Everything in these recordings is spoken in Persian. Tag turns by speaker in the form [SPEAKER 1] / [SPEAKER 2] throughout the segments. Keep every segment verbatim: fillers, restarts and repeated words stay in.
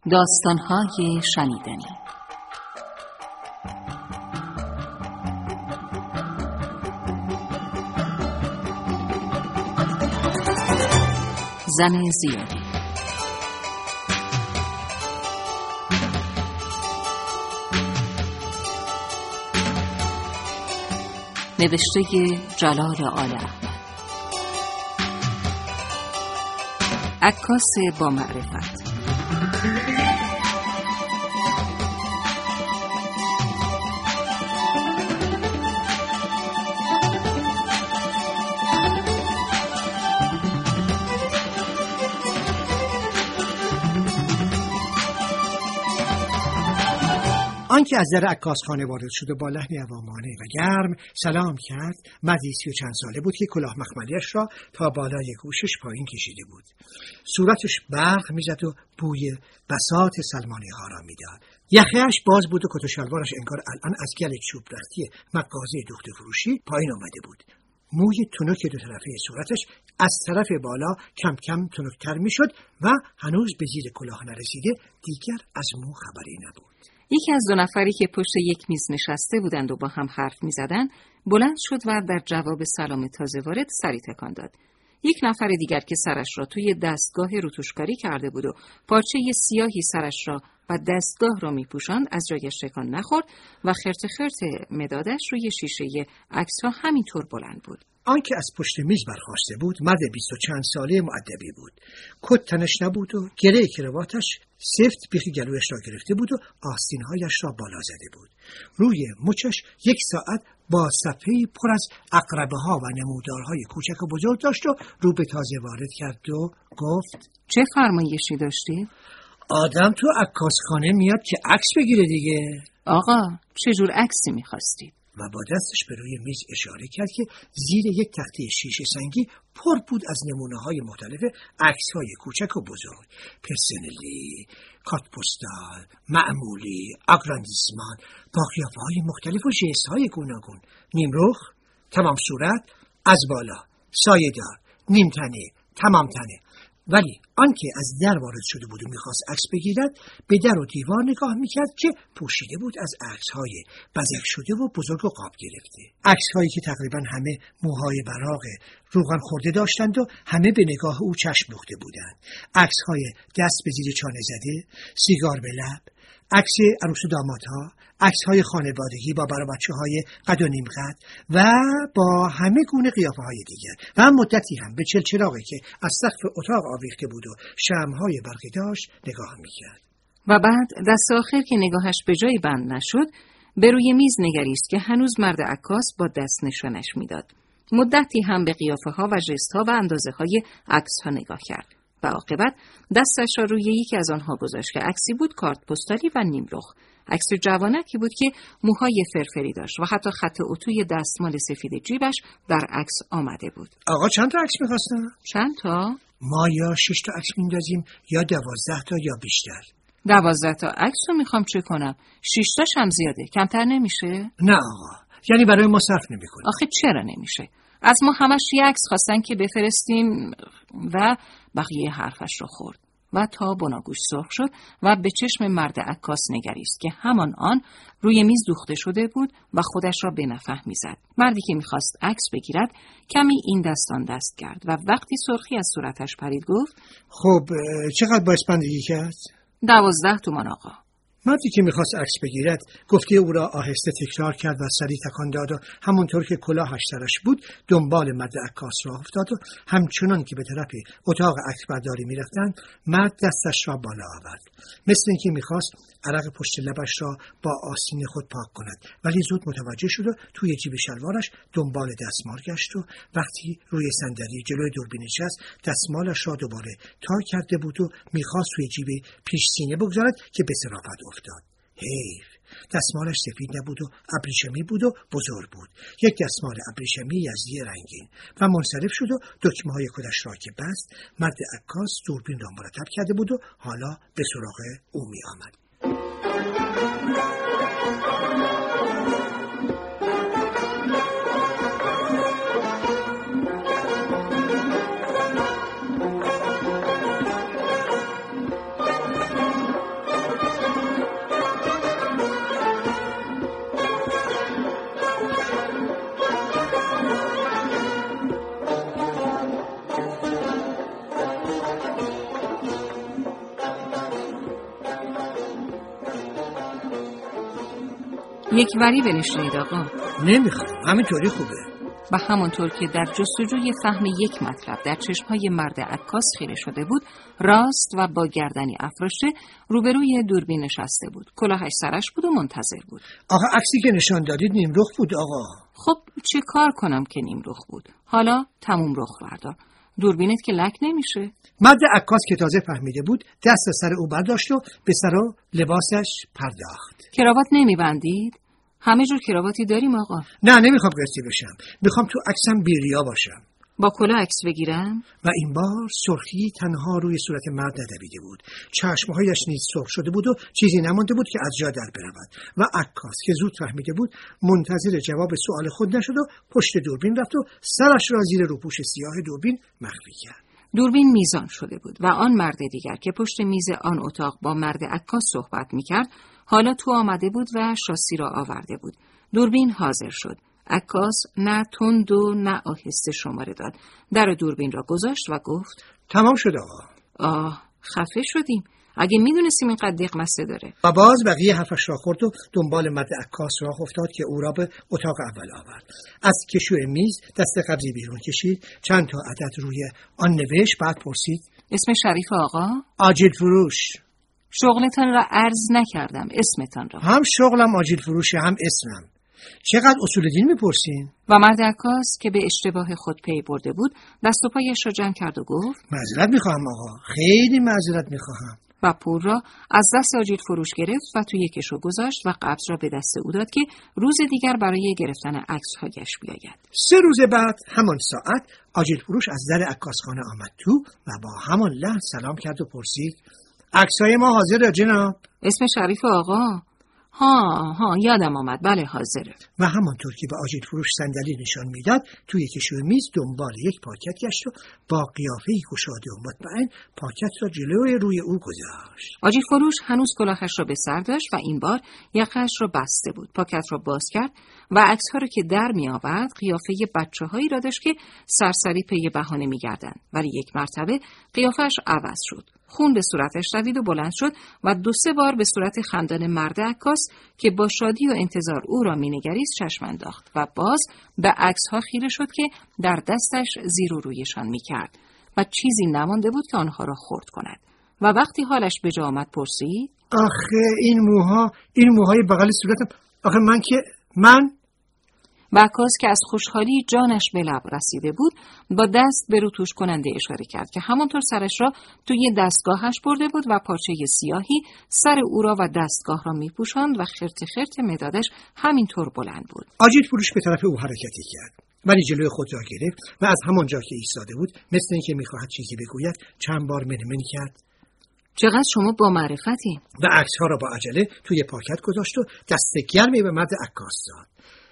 [SPEAKER 1] داستان‌های شنیدنی. زن زیادی. نوشته جلال آل احمد. عکاس با معرفت.
[SPEAKER 2] آنکه از در عکاسخانه وارد شده با لحنی عوامانه و گرم سلام کرد، مردی سی و چند ساله بود که کلاه مخملیش را تا بالای گوشش پایین کشیده بود. صورتش برق میزد و بوی بساط سلمانی ها را میداد. یخه‌اش باز بود و کت و شلوارش انگار الان از گل چوب رختی مغازه دوخته فروشی پایین آمده بود. موی تنک دو طرفه صورتش از طرف بالا کم کم تنکتر میشد و هنوز به زیر کلاه نرسیده دیگر از مو خبری نبود.
[SPEAKER 1] یکی از دو نفری که پشت یک میز نشسته بودند و با هم حرف می‌زدند بلند شد و در جواب سلام تازه وارد سری تکان داد. یک نفر دیگر که سرش را توی دستگاه روتوشکاری کرده بود و پارچه سیاهی سرش را و دستگاه را می‌پوشاند از جایش تکان نخورد و خرت خرت مدادش روی شیشه عکس‌ها همینطور بلند بود.
[SPEAKER 2] آنکه از پشت میز برخاسته بود مرد بیست و چند ساله مؤدبی بود. کت تنش نبود و گره کراواتش سفت بیخ گلویش را گرفته بود و آستین‌هایش را بالا زده بود. روی مچش یک ساعت با صفحه‌ای پر از عقربه‌ها و نمودارهای کوچک و بزرگ داشت و رو به تازه وارد کرد و گفت:
[SPEAKER 1] چه فرمایشی داشتی؟
[SPEAKER 2] آدم تو عکاسخانه میاد که عکس بگیره دیگه.
[SPEAKER 1] آقا چه جور عکسی می‌خواستی؟
[SPEAKER 2] و با دستش به روی میز اشاره کرد که زیر یک تخته شیشه سنگی پر بود از نمونه‌های مختلف عکس‌های کوچک و بزرگ، پرسنلی، کارت پستال، معمولی، آگراندیسمان، با قیافه‌های مختلف و ژست‌های گوناگون، نیمرخ، تمام صورت، از بالا، سایه‌دار، نیم تنه، تمام تنه. ولی آنکه از در وارد شده بود و میخواست عکس بگیرد به در و دیوار نگاه میکرد که پوشیده بود از عکس‌های بزک شده و بزرگ و قاب گرفته. عکس‌هایی که تقریبا همه موهای براق روغن خورده داشتند و همه به نگاه او چشم دوخته بودند. عکس‌های دست به زیر چانه زده، سیگار به لب، عکس عروس و دامادها، عکس‌های خانوادگی با بر و بچه‌های قد و نیم قد و با همه گونه قیافه‌های دیگر. و هم مدتی هم به چلچراغی که از سقف اتاق آویخته بود و شمع‌های برقی داشت نگاه می‌کرد.
[SPEAKER 1] و بعد دست آخر که نگاهش به جایی بند نشد به روی میز نگریست که هنوز مرد عکاس با دست نشانش میداد. مدتی هم به قیافه‌ها و ژست‌ها و اندازه‌های عکس‌ها نگاه کرد و عاقبت دستش را روی یکی از آنها گذاشت که عکسی بود کارت پستالی و نیمرخ. عکس جوانکی بود که موهای فرفری داشت و حتی خط اتوی دستمال سفید جیبش در عکس آمده بود.
[SPEAKER 2] آقا چند تا عکس می‌خواستن؟
[SPEAKER 1] چند تا؟
[SPEAKER 2] ما یا شش تا عکس می‌اندازیم یا دوازده تا یا بیشتر.
[SPEAKER 1] دوازده تا عکس رو میخوام چه کنم؟ شش تاش هم زیاده. کمتر نمیشه؟
[SPEAKER 2] نه آقا. یعنی برای ما صرف نمی‌کنی.
[SPEAKER 1] آخه چرا نمیشه؟ از ما همش یه عکس خواستن که بفرستیم و بقیه حرفش رو خورد و تا بناگوش سرخ شد و به چشم مرد عکاس نگریست که همان آن روی میز دوخته شده بود و خودش را به نفح می‌زد. مردی که می‌خواست عکس بگیرد کمی این دستان دست کرد و وقتی سرخی از صورتش پرید گفت:
[SPEAKER 2] خب چقدر باید بندگی کرد؟
[SPEAKER 1] دوازده تومان آقا.
[SPEAKER 2] مردی که میخواست عکس بگیرد گفته او را آهسته تکرار کرد و سری تکان داد و همونطور که کلاهش سرش بود دنبال مرد عکاس راه افتاد و همچنان که به طرف اتاق عکس برداری میرفتند مرد دستش را بالا آورد، مثل اینکه میخواست عرق پشت لبش را با آستین خود پاک کند، ولی زود متوجه شد و توی جیب شلوارش دنبال دستمال گشت و وقتی روی صندلی جلوی دوربین نشست دستمالش را دوباره تا کرده بود و میخواست توی جیب پیش سینه بگذارد که به صرافت افتاد. حیف، دستمالش سفید نبود و ابریشمی بود و بزرگ بود، یک دستمال ابریشمی یزدی رنگین. و منصرف شد و دکمه های کدش را که بست مرد عکاس دوربین را مرتب کرده بود و حالا به سراغ او می آمد.
[SPEAKER 1] یک وری بنشینید آقا.
[SPEAKER 2] نمیخوام، همینطوری خوبه.
[SPEAKER 1] و همانطور که در جستجوی فهم یک مطلب در چشمهای مرد عکاس خیره شده بود، راست و با گردنی افراشته روبروی دوربین نشسته بود. کلاهش سرش بود و منتظر بود.
[SPEAKER 2] آقا عکسی که نشان دادید نیمرخ بود آقا.
[SPEAKER 1] خب چه کار کنم که نیمرخ بود؟ حالا تموم رخ بردار. دوربینت که لک نمیشه.
[SPEAKER 2] مرد عکاس که تازه فهمیده بود دست از سر او برداشت و به سر و لباسش پرداخت.
[SPEAKER 1] کراوات نمیبندید؟ همه جور کراواتی داریم آقا.
[SPEAKER 2] نه نمیخوام قرصی بشم. میخوام تو عکسم بیریا باشم.
[SPEAKER 1] با کلاه عکس بگیرم؟
[SPEAKER 2] و این بار سرخی تنها روی صورت مرد ندویده بود. چشمهایش نیز سرخ شده بود و چیزی نمانده بود که از جا در برود. و عکاس که زود فهمیده بود منتظر جواب سوال خود نشد و پشت دوربین رفت و سرش را زیر روپوش سیاه دوربین مخفی کرد.
[SPEAKER 1] دوربین میزان شده بود و آن مرد دیگر که پشت میز آن اتاق با مرد عکاس صحبت میکرد حالا تو آمده بود و شاسی را آورده بود. دوربین حاضر شد. عکاس نه تند و نه آهسته شماره داد. در دوربین را گذاشت و گفت
[SPEAKER 2] تمام شد آقا.
[SPEAKER 1] آه خفه شدیم. اگه میدونستیم این قد دقمسته داره.
[SPEAKER 2] و باز بقیه حرفش را خورد و دنبال مرد عکاس راه افتاد که او را به اتاق اول آورد. از کشوی میز دست قبضی بیرون کشید، چند تا عدد روی آن نوشت، بعد پرسید
[SPEAKER 1] اسم شریف آقا؟
[SPEAKER 2] آجیل فروش.
[SPEAKER 1] شغلتان را عرض نکردم، اسمتان را.
[SPEAKER 2] هم شغلم آجیل فروشه هم اسمم. چقدر اصول دین میپرسین؟
[SPEAKER 1] و مرد عکاس که به اشتباه خود پی برده بود دست و پایش را جمع کرد و گفت
[SPEAKER 2] معذرت میخواهم آقا، خیلی معذرت میخواهم.
[SPEAKER 1] و پول را از دست آجیل فروش گرفت و توی کشو گذاشت و قبض را به دست او داد که روز دیگر برای گرفتن عکس‌هایش بیاید.
[SPEAKER 2] سه روز بعد همان ساعت آجیل فروش از در عکاسخانه آمد تو و با همان لحن سلام کرد و پرسید عکس‌های ما حاضره جناب؟
[SPEAKER 1] اسم شریف آقا؟ ها ها یادم آمد، بله حاضره.
[SPEAKER 2] و همانطور که به آجیل فروش صندلی نشان میداد توی کشوی میز دنبال یک پاکت گشت و با قیافه‌ای گشاده و مطمئن پاکت را جلوی روی او گذاشت.
[SPEAKER 1] آجیل فروش هنوز کلاهش را به سر داشت و این بار یقه‌اش را بسته بود. پاکت را باز کرد و عکس‌ها را که در می آورد قیافه بچه‌هایی را داشت که سرسری پی بهانه می‌گردند، ولی یک مرتبه قیافه‌اش عوض شد. خون به صورتش دوید و بلند شد و دو سه بار به صورت خندان مرد عکاس که با شادی و انتظار او را مینگریست چشم انداخت و باز به عکس‌ها خیره شد که در دستش زیر و رویشان می‌کرد و چیزی نمانده بود که آنها را خرد کند. و وقتی حالش به جا آمد پرسید
[SPEAKER 2] آخه این موها، این موهای بغل صورتم، آخه من که من
[SPEAKER 1] و عکاس که از خوشحالی جانش به لب رسیده بود با دست به روتوش کننده اشاره کرد که همانطور سرش را توی دستگاهش برده بود و پارچه سیاهی سر او را و دستگاه را میپوشاند و خرت خرت مدادش همینطور بلند بود.
[SPEAKER 2] آجیل فروش به طرف او حرکتی کرد ولی جلوی خود را گرفت و از همانجا که ایستاده بود مثل اینکه میخواهد چیزی بگوید چند بار منمن کرد.
[SPEAKER 1] چقدر شما با معرفتی؟
[SPEAKER 2] و عکس‌ها را با عجله توی پاکت گذاشت و دست گرمی به مرد عکاس داد.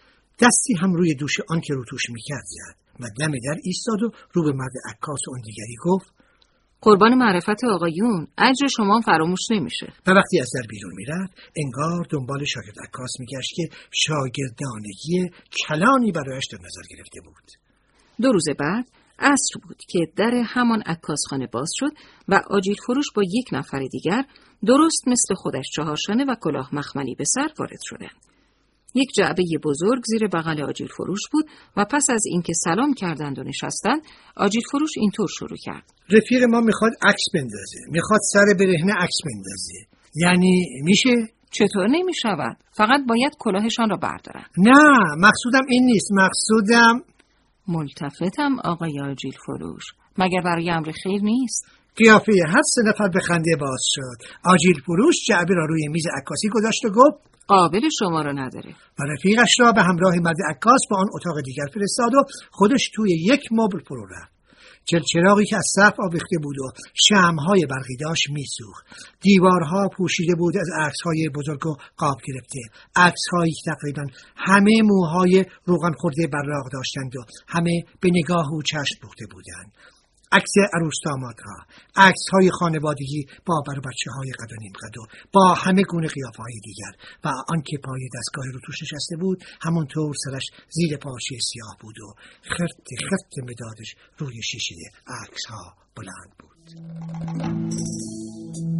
[SPEAKER 2] دستی هم روی دوش آن که روتوش میکرد زد و دم در ایستاد و رو به مرد عکاس و آن دیگری گفت
[SPEAKER 1] قربان معرفت آقایون، اجر شما فراموش نمیشه.
[SPEAKER 2] و وقتی از در بیرون میرفت انگار دنبال شاگرد عکاس میگشت که شاگردانگی کلانی برایش در نظر گرفته بود.
[SPEAKER 1] دو روز بعد عصر بود که در همان عکاسخانه باز شد و آجیل فروش با یک نفر دیگر درست مثل خودش چهارشانه و کلاه مخملی به سر وارد شدند. یک جعبه بزرگ زیر بغل آجیل فروش بود و پس از اینکه سلام کردند و نشستند آجیل فروش اینطور شروع کرد
[SPEAKER 2] رفیق ما میخواد عکس بندازه، میخواد سر برهنه عکس بندازه، یعنی میشه؟
[SPEAKER 1] چطور نمیشود؟ فقط باید کلاهشان را بردارن.
[SPEAKER 2] نه مقصودم این نیست، مقصودم
[SPEAKER 1] ملتفتم آقای آجیل فروش، مگر برای امر خیر نیست؟
[SPEAKER 2] قیافه هر سه نفر به خنده باز شد. آجیل فروش جعبه را روی میز عکاسی گذاشت و گفت
[SPEAKER 1] قابل شما را نداره
[SPEAKER 2] و رفیقش را به همراه مرد عکاس به آن اتاق دیگر فرستاد و خودش توی یک مبل فرو رفت. چراغی که از سقف آویخته بود و شمع‌های برقی داشت میسوخت. دیوارها پوشیده بود از عکس‌های بزرگ و قاب گرفته، عکس‌هایی که تقریباً همه موهای روغن خورده براق داشتند و همه به نگاه و چشم دوخته بودند. عکس عروس دامادها، عکس‌های خانوادگی با بر و بچه‌های قد و نیم قد و با همه گونه قیافه‌های دیگر و آن که پای دستگاه رو توش نشسته بود همونطور سرش زیر پارچه سیاه بود و خرت خرت مدادش روی شیشه عکس‌ها بلند بود.